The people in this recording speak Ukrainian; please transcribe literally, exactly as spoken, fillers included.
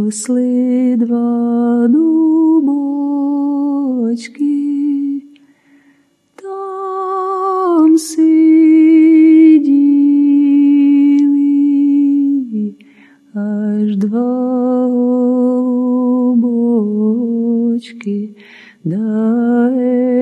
росли два дубочки, там сиділи аж два голубочки, да